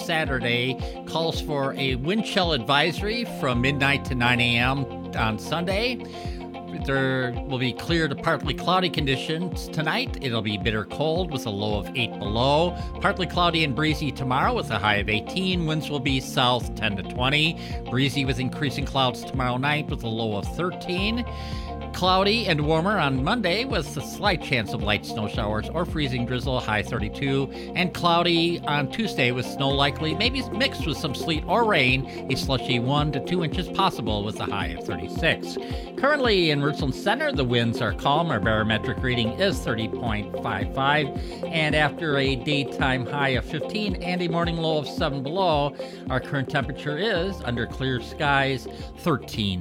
Saturday calls for a wind chill advisory from midnight to 9 a.m. on Sunday. There will be clear to partly cloudy conditions tonight. It'll be bitter cold with a low of 8 below. Partly cloudy and breezy tomorrow with a high of 18. Winds will be south 10 to 20. Breezy with increasing clouds tomorrow night with a low of 13. Cloudy and warmer on Monday with a slight chance of light snow showers or freezing drizzle, high 32. And cloudy on Tuesday with snow likely, maybe mixed with some sleet or rain, a slushy 1 to 2 inches possible with a high of 36. Currently in Richland Center, the winds are calm. Our barometric reading is 30.55. And after a daytime high of 15 and a morning low of 7 below, our current temperature is, under clear skies, 13